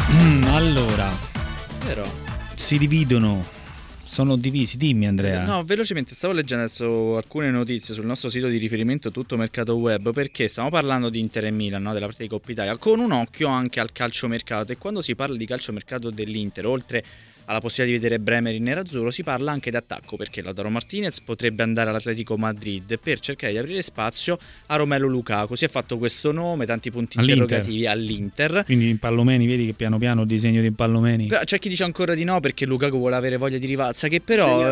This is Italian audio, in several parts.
Allora, Vero. si dividono, sono divisi, dimmi Andrea. No, velocemente, stavo leggendo adesso alcune notizie sul nostro sito di riferimento Tutto Mercato Web, perché stiamo parlando di Inter e Milan, no? Della partita di Coppa Italia, con un occhio anche al calciomercato, e quando si parla di calciomercato dell'Inter, oltre alla possibilità di vedere Bremer in nerazzurro, si parla anche di attacco, perché Lautaro Martinez potrebbe andare all'Atletico Madrid per cercare di aprire spazio a Romelu Lukaku. Si è fatto questo nome, tanti punti interrogativi all'Inter. Quindi Impallomeni, vedi che piano piano il disegno di Impallomeni. Però c'è chi dice ancora di no, perché Lukaku vuole avere voglia di rivalsa, che però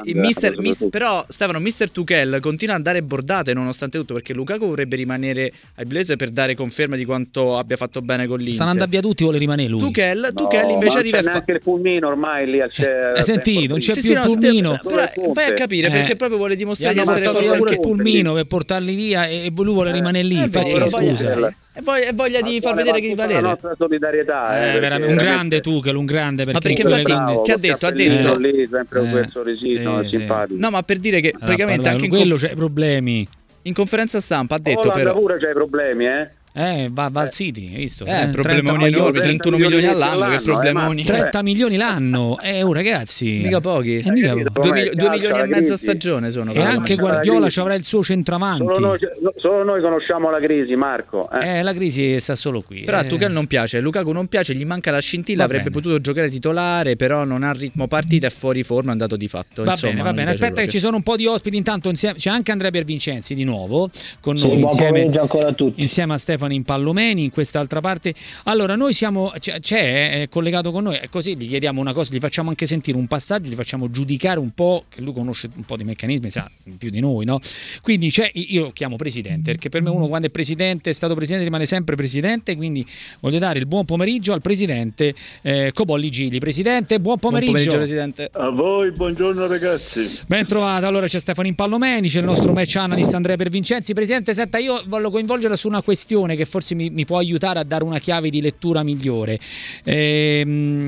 però Stefano, Mister Tuchel continua a dare bordate nonostante tutto, perché Lukaku vorrebbe rimanere ai Blues per dare conferma di quanto abbia fatto bene con l'Inter. Stanno andando via tutti, vuole rimanere lui. Tuchel invece arriva a anche il pulmino ormai lì al hai sentito? Non c'è più il pulmino. Vai a capire perché proprio vuole dimostrare di essere forte. forte Pure il pulmino per portarli via e lui vuole rimanere lì. Perché scusa? E voglia di far vedere che di valere. La nostra solidarietà un grande Tuchel, un grande, perché infatti che ha detto lì sempre con quel sorrisino simpatico. No, ma per dire che praticamente anche in quello c'è problemi. In conferenza stampa ha detto però pure c'hai problemi, va al City, hai visto? Problemoni enormi, 31 milioni all'anno, che problemoni. 30 milioni l'anno, ragazzi. Mica pochi. 2 milioni e mezzo a stagione sono. E anche Guardiola ci avrà il suo centravanti. Solo noi conosciamo la crisi, Marco. La crisi sta solo qui. Però a Tuchel non piace, Lukaku non piace, gli manca la scintilla, avrebbe potuto giocare titolare, però non ha ritmo partita, è fuori forma, è andato di fatto. Va bene, aspetta proprio. Che ci sono un po' di ospiti intanto, c'è anche Andrea Piervincenzi di nuovo con noi buon pomeriggio ancora a tutti. Insieme a Stefano Impallomeni in quest'altra parte. Allora noi c'è collegato con noi, così gli chiediamo una cosa, gli facciamo anche sentire un passaggio, gli facciamo giudicare un po', che lui conosce un po' di meccanismi, sa più di noi, no? Quindi io lo chiamo presidente, perché per me uno quando è stato presidente rimane sempre presidente, quindi voglio dare il buon pomeriggio al presidente Cobolli Gili. Presidente, buon pomeriggio. Buon pomeriggio, presidente. A voi, buongiorno ragazzi. Ben trovato. Allora c'è Stefano Impallomeni, c'è il nostro match analyst Andrea Piervincenzi. Presidente, senta, io voglio coinvolgerla su una questione che forse mi può aiutare a dare una chiave di lettura migliore. C'è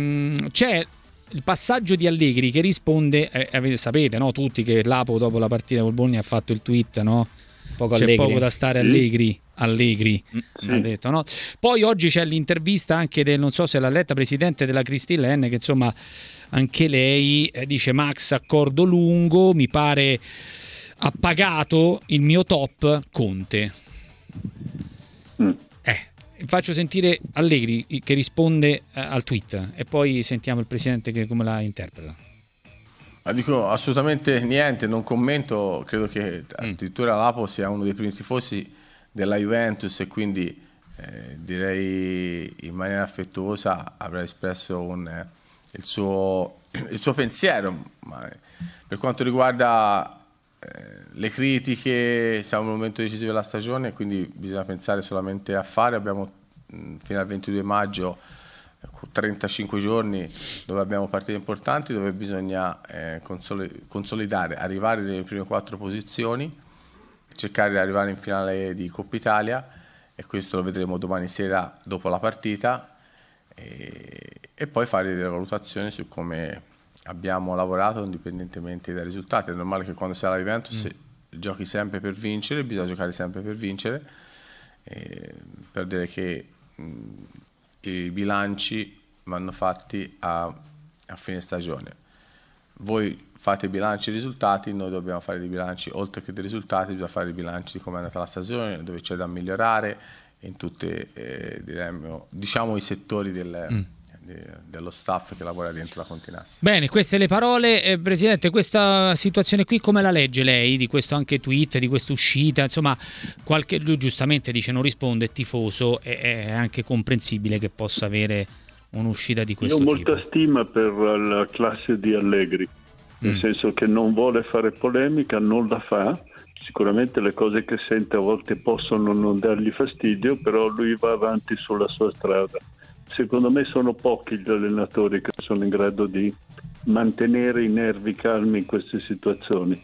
il passaggio di Allegri che risponde, sapete, no, tutti, che Lapo dopo la partita col Bologna ha fatto il tweet, no? C'è poco da stare Allegri ha detto, no? Poi oggi c'è l'intervista anche del, non so se l'ha letta, presidente della Cristillen, che insomma anche lei dice: Max, accordo lungo, mi pare ha pagato il mio top Conte. Faccio sentire Allegri che risponde al tweet e poi sentiamo il presidente che come la interpreta. Ma dico assolutamente niente, non commento, credo che addirittura Lapo sia uno dei primi tifosi della Juventus e quindi direi in maniera affettuosa avrà espresso il suo pensiero. Ma per quanto riguarda le critiche, siamo in un momento decisivo della stagione, quindi bisogna pensare solamente a fare. Abbiamo fino al 22 maggio 35 giorni dove abbiamo partite importanti, dove bisogna consolidare, arrivare nelle prime 4 posizioni, cercare di arrivare in finale di Coppa Italia, e questo lo vedremo domani sera dopo la partita, e poi fare delle valutazioni su come abbiamo lavorato indipendentemente dai risultati. È normale che quando sei alla Juventus giochi sempre per vincere, bisogna giocare sempre per vincere, per dire che i bilanci vanno fatti a fine stagione. Voi fate i bilanci dei risultati, noi dobbiamo fare dei bilanci, oltre che dei risultati bisogna fare i bilanci di come è andata la stagione, dove c'è da migliorare in tutti diciamo i settori dello staff che lavora dentro la Continassi. Bene, queste le parole. Presidente, questa situazione qui come la legge lei, di questo anche tweet, di questa uscita? Insomma, lui giustamente dice non risponde, è tifoso, è anche comprensibile che possa avere un'uscita di questo tipo. Io ho molta stima per la classe di Allegri, nel senso che non vuole fare polemica, non la fa. Sicuramente le cose che sente a volte possono non dargli fastidio, però lui va avanti sulla sua strada. Secondo me sono pochi gli allenatori che sono in grado di mantenere i nervi calmi in queste situazioni.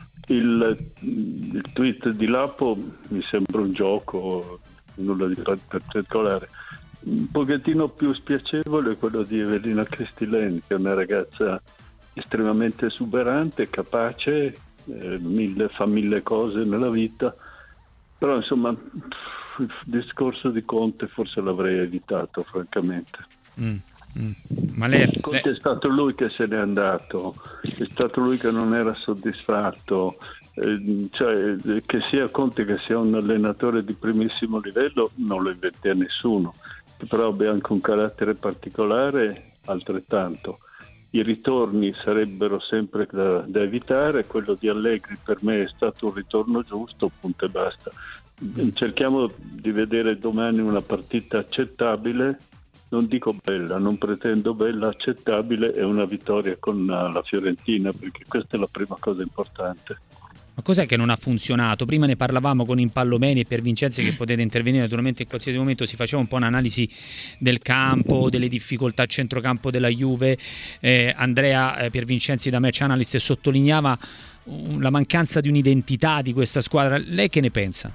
Il tweet di Lapo mi sembra un gioco, nulla di particolare. Un pochettino più spiacevole è quello di Evelina Cristillen, che è una ragazza estremamente esuberante, capace, fa mille cose nella vita, però insomma il discorso di Conte forse l'avrei evitato, francamente. Ma lei... Conte è stato lui che se n'è andato, è stato lui che non era soddisfatto, cioè che sia Conte che sia un allenatore di primissimo livello non lo inventa nessuno, però abbia anche un carattere particolare altrettanto. I ritorni sarebbero sempre da evitare, quello di Allegri per me è stato un ritorno giusto, punto e basta. Cerchiamo di vedere domani una partita accettabile, non dico bella, non pretendo bella, accettabile, e una vittoria con la Fiorentina, perché questa è la prima cosa importante. Ma cos'è che non ha funzionato? Prima ne parlavamo con Impallomeni e Piervincenzi, che potete intervenire naturalmente in qualsiasi momento. Si faceva un po' un'analisi del campo, delle difficoltà a centrocampo della Juve. Andrea Piervincenzi da Match Analyst sottolineava la mancanza di un'identità di questa squadra. Lei che ne pensa?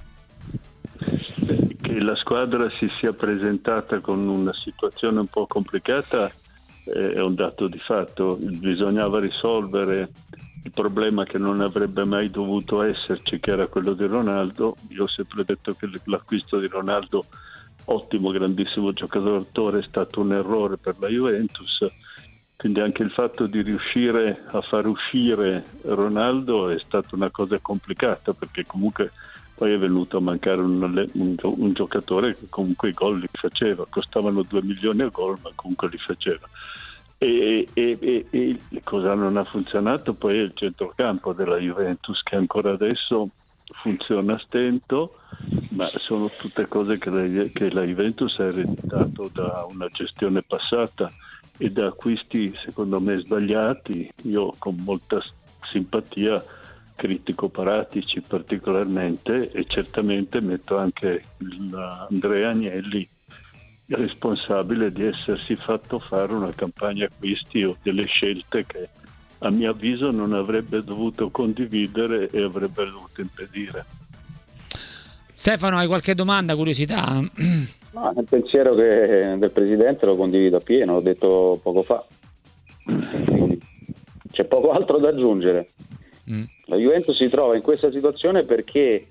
Che la squadra si sia presentata con una situazione un po' complicata è un dato di fatto. Bisognava risolvere il problema che non avrebbe mai dovuto esserci, che era quello di Ronaldo. Io ho sempre detto che l'acquisto di Ronaldo, ottimo, grandissimo giocatore, è stato un errore per la Juventus, quindi anche il fatto di riuscire a far uscire Ronaldo è stata una cosa complicata, perché comunque poi è venuto a mancare un giocatore che comunque i gol li faceva, costavano 2 milioni a gol, ma comunque li faceva. E cosa non ha funzionato poi è il centrocampo della Juventus, che ancora adesso funziona a stento, ma sono tutte cose che la Juventus ha ereditato da una gestione passata e da acquisti secondo me sbagliati. Io con molta simpatia critico Paratici particolarmente, e certamente metto anche Andrea Agnelli responsabile di essersi fatto fare una campagna acquisti o delle scelte che a mio avviso non avrebbe dovuto condividere e avrebbe dovuto impedire. Stefano, hai qualche domanda, curiosità? No, il pensiero del Presidente lo condivido appieno, l'ho detto poco fa. Quindi c'è poco altro da aggiungere. La Juventus si trova in questa situazione perché,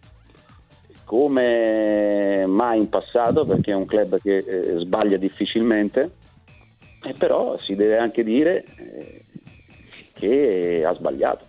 come mai in passato, perché è un club che sbaglia difficilmente, e però si deve anche dire che ha sbagliato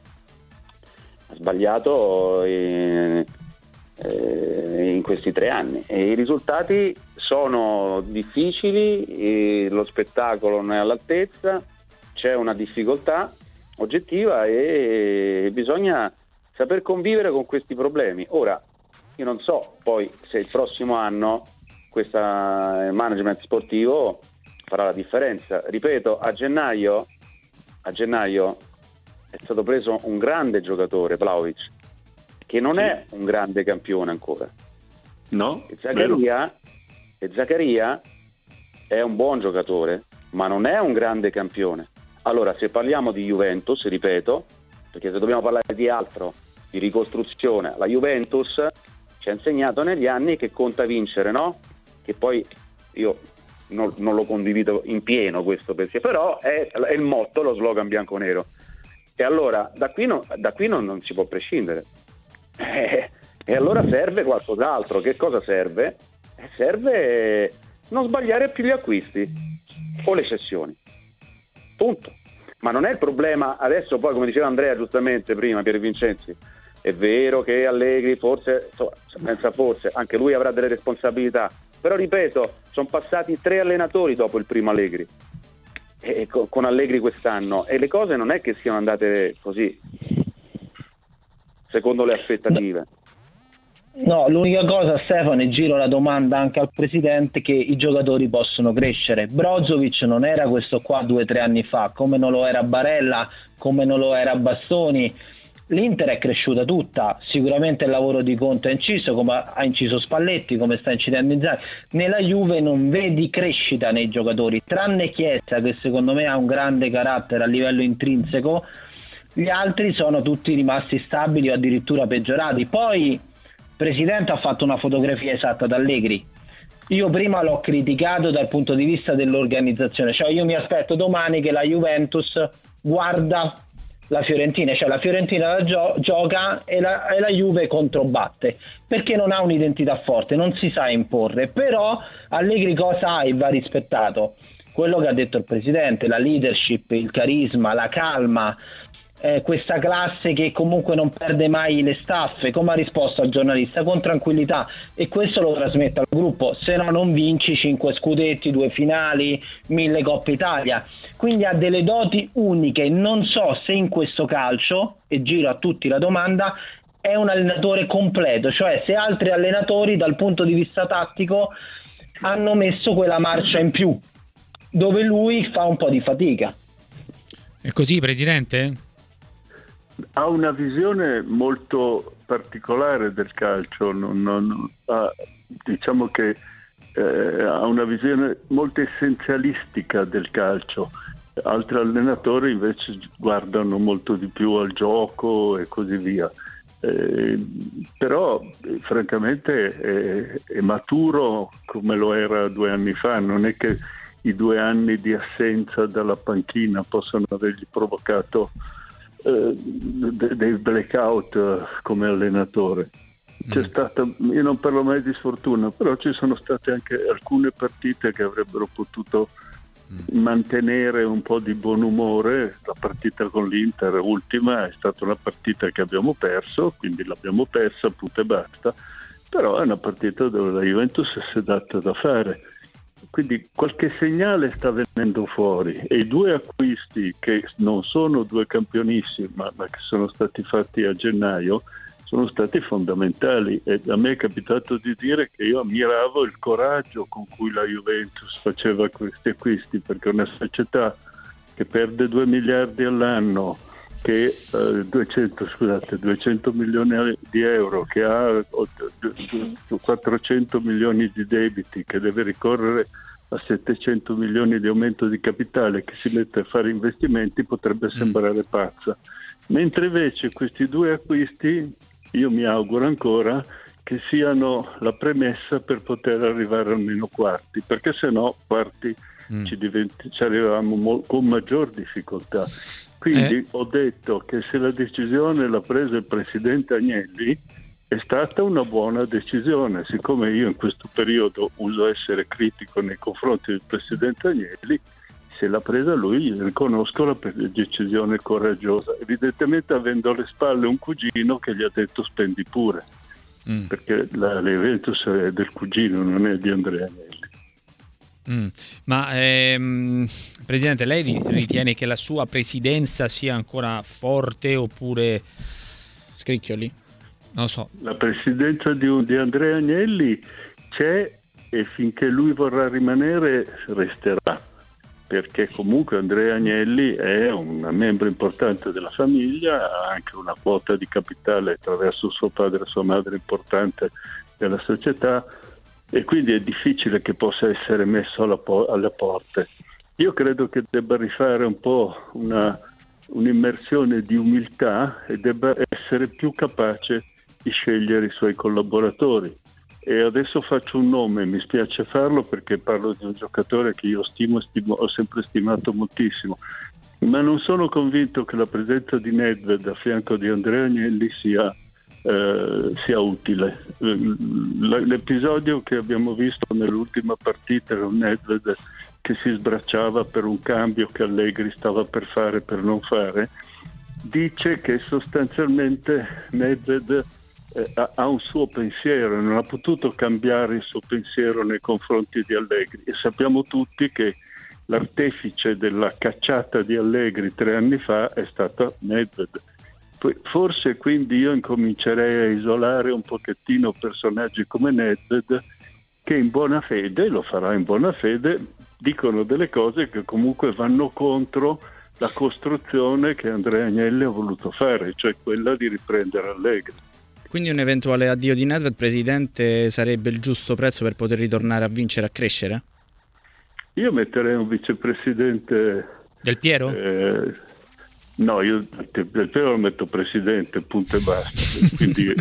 in questi 3 anni, e i risultati sono difficili, e lo spettacolo non è all'altezza, c'è una difficoltà oggettiva e bisogna saper convivere con questi problemi. Ora, io non so poi se il prossimo anno questo management sportivo farà la differenza. Ripeto, a gennaio è stato preso un grande giocatore, Vlahovic, che non è un grande campione ancora. No? E Zaccaria è un buon giocatore, ma non è un grande campione. Allora, se parliamo di Juventus, ripeto, perché se dobbiamo parlare di altro, di ricostruzione, la Juventus ci ha insegnato negli anni che conta vincere, no? Che poi io non lo condivido in pieno questo pensiero, però è il motto, lo slogan bianco-nero. E allora da qui non si può prescindere. E allora serve qualcos'altro. Che cosa serve? Serve non sbagliare più gli acquisti o le cessioni. Punto. Ma non è il problema adesso. Poi, come diceva Andrea giustamente prima, Piervincenzi, è vero che Allegri forse anche lui avrà delle responsabilità, però ripeto, sono passati 3 allenatori dopo il primo Allegri, e con Allegri quest'anno, e le cose non è che siano andate così secondo le aspettative. No, l'unica cosa, Stefano, e giro la domanda anche al Presidente, che i giocatori possono crescere. Brozovic non era questo qua 2 o 3 anni fa, come non lo era Barella, come non lo era Bastoni. L'Inter è cresciuta tutta, sicuramente il lavoro di Conte ha inciso, come ha inciso Spalletti, come sta incidendo Inzaghi. Nella Juve non vedi crescita nei giocatori, tranne Chiesa, che secondo me ha un grande carattere a livello intrinseco. Gli altri sono tutti rimasti stabili o addirittura peggiorati. Poi il Presidente ha fatto una fotografia esatta da Allegri. Io prima l'ho criticato dal punto di vista dell'organizzazione, cioè io mi aspetto domani che la Juventus guarda la Fiorentina, cioè la Fiorentina gioca e la Juve controbatte, perché non ha un'identità forte, non si sa imporre. Però Allegri cosa ha e va rispettato? quello che ha detto il presidente, la leadership, il carisma, la calma, questa classe che comunque non perde mai le staffe, come ha risposto al giornalista, con tranquillità, e questo lo trasmette al gruppo. Se no non vinci 5 scudetti, 2 finali, 1000 Coppa Italia. Quindi ha delle doti uniche. Non so se in questo calcio, e giro a tutti la domanda, è un allenatore completo, cioè se altri allenatori dal punto di vista tattico hanno messo quella marcia in più dove lui fa un po' di fatica. È così, presidente? Ha una visione molto particolare del calcio, diciamo che ha una visione molto essenzialistica del calcio. Altri allenatori invece guardano molto di più al gioco e così via. Però francamente è maturo come lo era 2 anni fa. Non è che i 2 anni di assenza dalla panchina possano avergli provocato dei blackout come allenatore. C'è stata, io non parlo mai di sfortuna, però ci sono state anche alcune partite che avrebbero potuto mantenere un po' di buon umore. La partita con l'Inter ultima è stata una partita che abbiamo perso, quindi l'abbiamo persa, punto e basta, però è una partita dove la Juventus si è data da fare. Quindi qualche segnale sta venendo fuori, e i 2 acquisti, che non sono 2 campionissimi ma che sono stati fatti a gennaio, sono stati fondamentali. E a me è capitato di dire che io ammiravo il coraggio con cui la Juventus faceva questi acquisti, perché una società che perde 2 miliardi all'anno, che 200 milioni di euro, che ha 400 milioni di debiti, che deve ricorrere a 700 milioni di aumento di capitale, che si mette a fare investimenti, potrebbe sembrare pazza. Mentre invece questi 2 acquisti, io mi auguro ancora che siano la premessa per poter arrivare almeno quarti, perché se no quarti ci arrivavamo con maggior difficoltà. Quindi ho detto che se la decisione l'ha presa il presidente Agnelli è stata una buona decisione. Siccome io in questo periodo uso essere critico nei confronti del presidente Agnelli, se l'ha presa lui, riconosco la decisione coraggiosa, evidentemente avendo alle spalle un cugino che gli ha detto spendi pure, perché l'Juventus è del cugino, non è di Andrea Agnelli. Ma Presidente, lei ritiene che la sua presidenza sia ancora forte oppure scricchioli? Non lo so. La presidenza di Andrea Agnelli c'è, e finché lui vorrà rimanere resterà, perché comunque Andrea Agnelli è un membro importante della famiglia, ha anche una quota di capitale attraverso suo padre e sua madre importante della società, e quindi è difficile che possa essere messo alle porte. Io credo che debba rifare un po' un'immersione di umiltà e debba essere più capace di scegliere i suoi collaboratori. E adesso faccio un nome, mi spiace farlo perché parlo di un giocatore che io stimo, ho sempre stimato moltissimo, ma non sono convinto che la presenza di Nedved a fianco di Andrea Agnelli sia utile. L'episodio che abbiamo visto nell'ultima partita con Nedved, che si sbracciava per un cambio che Allegri stava per fare, per non fare, dice che sostanzialmente Nedved ha un suo pensiero, non ha potuto cambiare il suo pensiero nei confronti di Allegri, e sappiamo tutti che l'artefice della cacciata di Allegri 3 anni fa è stato Nedved. Forse quindi io incomincerei a isolare un pochettino personaggi come Nedved, che in buona fede, lo farà in buona fede, dicono delle cose che comunque vanno contro la costruzione che Andrea Agnelli ha voluto fare, cioè quella di riprendere Allegri. Quindi un eventuale addio di Nedved, Presidente, sarebbe il giusto prezzo per poter ritornare a vincere, a crescere? Io metterei un vicepresidente... Del Piero? No, io Del Piero lo metto presidente, punto e basta. Quindi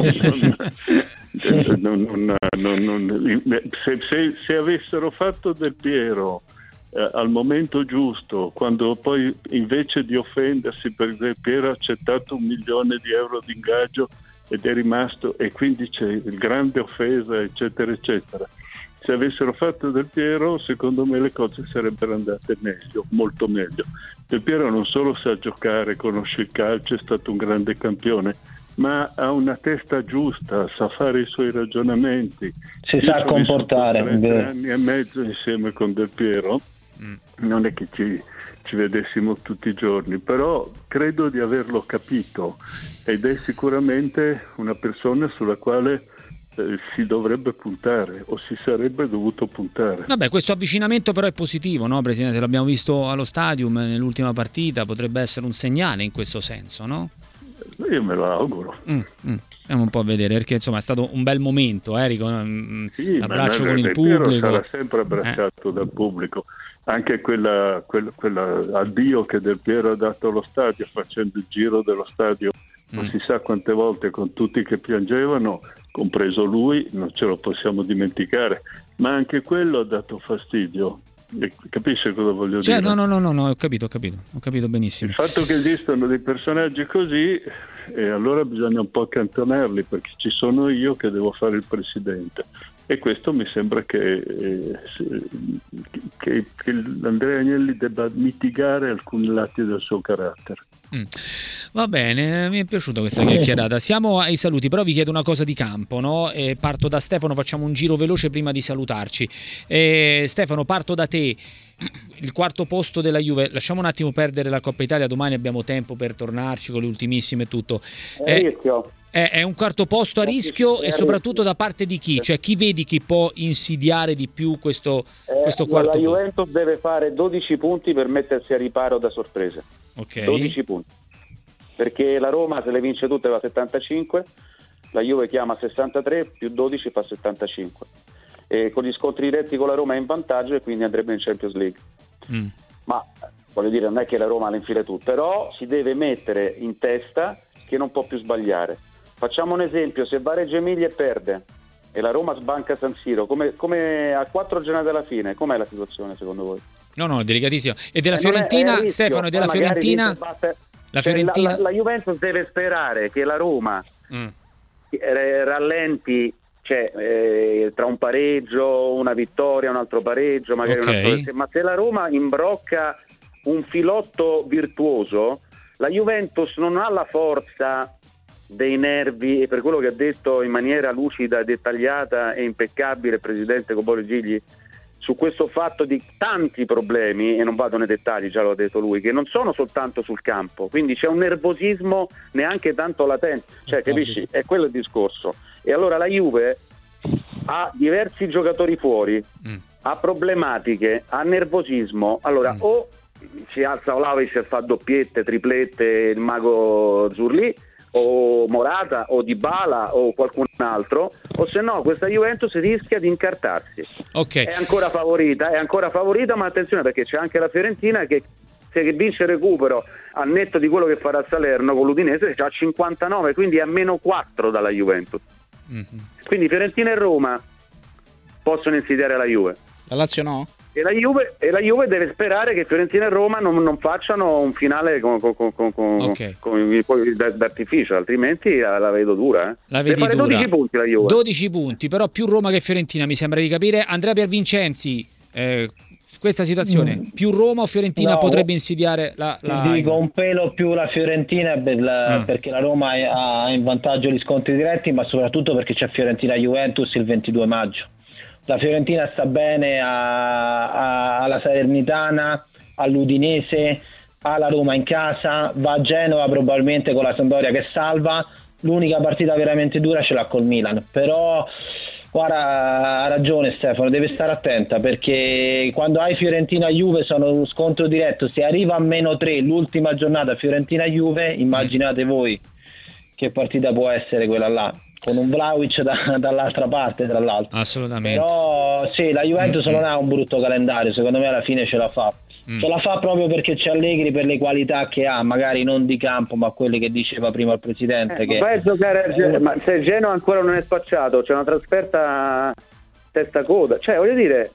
se avessero fatto Del Piero al momento giusto, quando poi invece di offendersi per Del Piero ha accettato 1 milione di euro di ingaggio ed è rimasto, e quindi c'è il grande offesa, eccetera eccetera, Se avessero fatto Del Piero, secondo me le cose sarebbero andate meglio, molto meglio. Del Piero non solo sa giocare, conosce il calcio, è stato un grande campione, ma ha una testa giusta, sa fare i suoi ragionamenti. Si sa comportare. 3 anni e mezzo insieme con Del Piero, non è che ci vedessimo tutti i giorni, però credo di averlo capito ed è sicuramente una persona sulla quale si dovrebbe puntare o si sarebbe dovuto puntare. Vabbè, questo avvicinamento però è positivo, no, Presidente? L'abbiamo visto allo Stadium nell'ultima partita, potrebbe essere un segnale in questo senso, no? Io me lo auguro. Andiamo un po' a vedere, perché insomma è stato un bel momento, Sì, l'abbraccio con il Del Piero pubblico. sarà sempre abbracciato dal pubblico. Anche quella addio che Del Piero ha dato allo stadio, facendo il giro dello stadio, non si sa quante volte, con tutti che piangevano, compreso lui, non ce lo possiamo dimenticare, ma anche quello ha dato fastidio. Capisce cosa voglio dire? No, ho capito benissimo. Il fatto che esistono dei personaggi così, allora bisogna un po' accantonarli, perché ci sono io che devo fare il presidente, e questo mi sembra che Andrea Agnelli debba mitigare alcuni lati del suo carattere. Va bene, mi è piaciuta questa chiacchierata. Siamo ai saluti, però vi chiedo una cosa di campo, no? Parto da Stefano, facciamo un giro veloce prima di salutarci. Stefano, parto da te. Il quarto posto della Juve, lasciamo un attimo perdere la Coppa Italia, domani abbiamo tempo per tornarci con le ultimimene e tutto. È un quarto posto a rischio, e soprattutto da parte di chi? Cioè, chi vedi che può insidiare di più questo quarto posto? La Juventus deve fare 12 punti per mettersi a riparo da sorprese. Okay. 12 punti. Perché la Roma, se le vince tutte, va a 75, la Juve chiama 63, più 12 fa 75. E con gli scontri diretti con la Roma è in vantaggio e quindi andrebbe in Champions League. Ma voglio dire, non è che la Roma le infila tutte, però si deve mettere in testa che non può più sbagliare. Facciamo un esempio: se va Reggio Emilia e perde e la Roma sbanca San Siro, come a 4 giornate dalla fine, com'è la situazione secondo voi? No, delicatissimo. E della Fiorentina, Stefano, e della Fiorentina? La Juventus deve sperare che la Roma rallenti, tra un pareggio, una vittoria, un altro pareggio, magari ma se la Roma imbrocca un filotto virtuoso, la Juventus non ha la forza dei nervi, e per quello che ha detto in maniera lucida, dettagliata e impeccabile il presidente Cobolo Gigli su questo fatto di tanti problemi, e non vado nei dettagli, già l'ha detto lui, che non sono soltanto sul campo, quindi c'è un nervosismo neanche tanto latente, capisci? È quello il discorso. E allora la Juve ha diversi giocatori fuori, ha problematiche, ha nervosismo, allora o si alza Vlahovic e fa doppiette, triplette, il mago Zurli, o Morata o Dybala o qualcun altro, o se no questa Juventus rischia di incartarsi. È ancora favorita, ma attenzione, perché c'è anche la Fiorentina che, se vince il recupero a netto di quello che farà Salerno con l'Udinese, c'ha 59, quindi è a -4 dalla Juventus. Quindi Fiorentina e Roma possono insidiare la Juve. La Lazio no? E la Juve deve sperare che Fiorentina e Roma non facciano un finale d'artificio, altrimenti la vedo dura. La vedi deve fare dura. 12 punti la Juve. 12 punti, però più Roma che Fiorentina, mi sembra di capire. Andrea Piervincenzi, questa situazione, più Roma o Fiorentina potrebbe insidiare la... Dico un pelo più la Fiorentina perché la Roma ha in vantaggio gli scontri diretti, ma soprattutto perché c'è Fiorentina-Juventus il 22 maggio. La Fiorentina sta bene alla Salernitana, all'Udinese, alla Roma in casa, va a Genova probabilmente con la Sampdoria che salva. L'unica partita veramente dura ce l'ha col Milan, però guarda, ha ragione Stefano, deve stare attenta, perché quando hai Fiorentina-Juve sono uno scontro diretto. Se arriva a -3 l'ultima giornata Fiorentina-Juve, immaginate voi che partita può essere quella là, con un Vlahovic dall'altra parte, tra l'altro. Assolutamente. Però sì, la Juventus non ha un brutto calendario, secondo me alla fine ce la fa. Ce la fa proprio perché c'è Allegri, per le qualità che ha, magari non di campo, ma quelle che diceva prima il presidente. Vai a giocare ma se Genoa ancora non è spacciato, c'è una trasferta testa coda, voglio dire,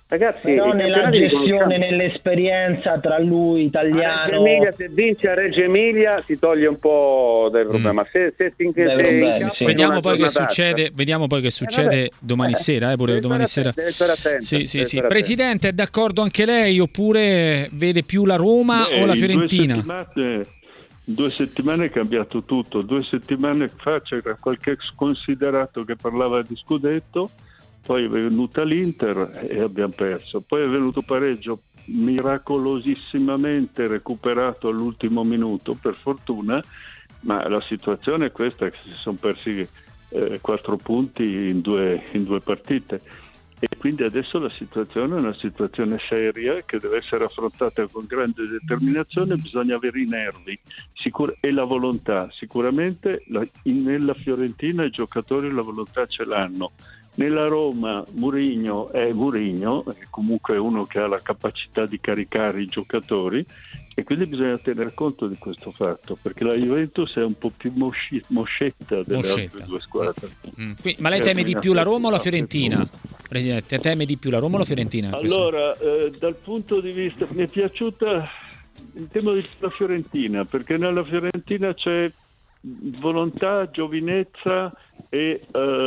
Ragazzi, però nella gestione, conosciamo. nell'esperienza tra lui, italiano... Se vince a Reggio Emilia si toglie un po' del problema. Se Vediamo poi che succede domani sera, pure domani sera. Deve stare attento. Sì. Presidente, è d'accordo anche lei oppure vede più la Roma o la Fiorentina? In 2 settimane è cambiato tutto. 2 settimane fa c'era qualche sconsiderato che parlava di scudetto, poi è venuta l'Inter e abbiamo perso, poi è venuto pareggio miracolosissimamente recuperato all'ultimo minuto, per fortuna, ma la situazione è questa, che si sono persi 4 punti in due partite, e quindi adesso la situazione è una situazione seria che deve essere affrontata con grande determinazione. Bisogna avere i nervi e la volontà. Sicuramente nella Fiorentina i giocatori la volontà ce l'hanno. Nella Roma Mourinho è comunque uno che ha la capacità di caricare i giocatori, e quindi bisogna tener conto di questo fatto, perché la Juventus è un po' più moscetta delle altre 2 squadre. Ma lei teme di più la Roma o la Fiorentina? Presidente, teme di più la Roma o la Fiorentina? Allora, dal punto di vista, mi è piaciuta il tema della Fiorentina, perché nella Fiorentina c'è volontà, giovinezza e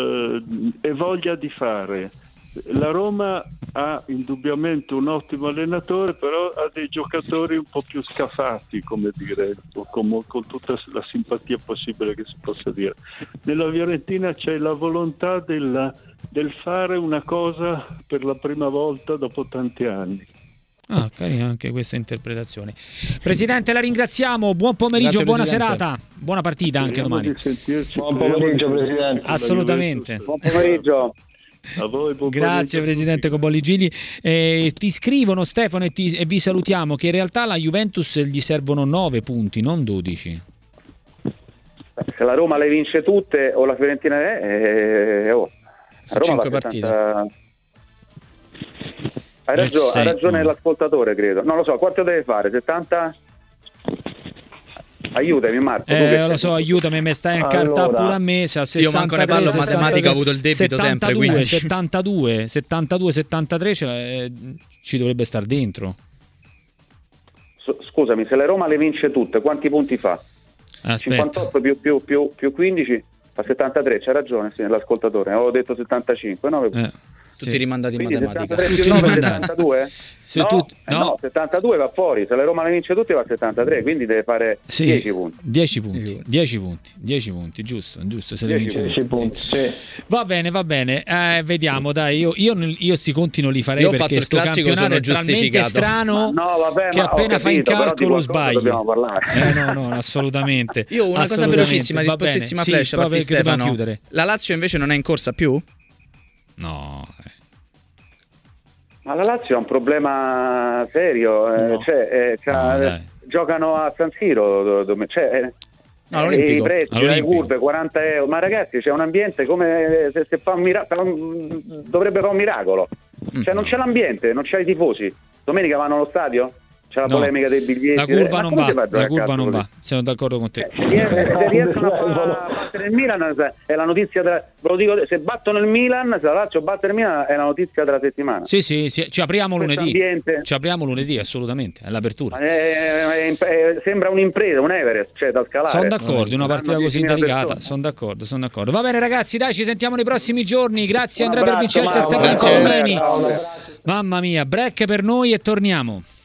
voglia di fare. La Roma ha indubbiamente un ottimo allenatore, però ha dei giocatori un po' più scafati, come dire, con tutta la simpatia possibile che si possa dire. Nella Fiorentina c'è la volontà del fare una cosa per la prima volta dopo tanti anni. Carina anche questa interpretazione. Presidente, la ringraziamo, buon pomeriggio, buona serata, buona partita anche domani. Buon pomeriggio, Presidente. Assolutamente. Buon pomeriggio. A voi, grazie Presidente Cobolli-Gili. Ti scrivono, Stefano, e vi salutiamo, che in realtà alla Juventus gli servono 9 punti, non 12. Se la Roma le vince tutte o la Fiorentina sono 5 partite. Ha ragione l'ascoltatore, credo. Non lo so, quanto deve fare? 70? Aiutami Marco. Lo so, aiutami, mi stai a carta pure a me. 63, io manco ne parlo, matematica ho avuto il debito 72, sempre. 72, 73 ci dovrebbe star dentro. Scusami, se la Roma le vince tutte, quanti punti fa? Aspetta. 58 più 15 fa 73, c'ha ragione, sì, l'ascoltatore. Avevo detto 75, no? Tutti rimandati in matematica. 73 più 9, 72? No, 72 va fuori, se la Roma le vince tutte va a 73, quindi deve fare 10 punti. 10 punti, giusto, se le vince 10 punti. Sì. Va bene, vediamo, dai, io sti conti non li farei, perché sto campionato è talmente strano che appena fai in calcolo sbagli. Dobbiamo parlare. No, assolutamente. Io una cosa velocissima, rispostissima flash per Stefano. Chiudere. La Lazio invece non è in corsa più? No. Ma la Lazio ha un problema serio, giocano a San Siro, i prezzi, le curve, 40 euro, ma ragazzi c'è un ambiente come se dovrebbe fare un miracolo, non c'è l'ambiente, non c'è i tifosi, domenica vanno allo stadio? C'è la polemica dei biglietti. La curva non va, sono d'accordo con te. Se riescono a battere il Milan è la notizia ve lo dico, se battono il Milan, se la Lazio batte il Milan è la notizia della settimana. Sì, ci apriamo lunedì, assolutamente, è l'apertura. Sembra un'impresa, un Everest, da scalare. Sono d'accordo, una partita così delicata, sono d'accordo. Va bene ragazzi, dai, ci sentiamo nei prossimi giorni. Grazie Andrea Pervincenzi e Stefano Colomeni. Mamma mia, break per noi e torniamo.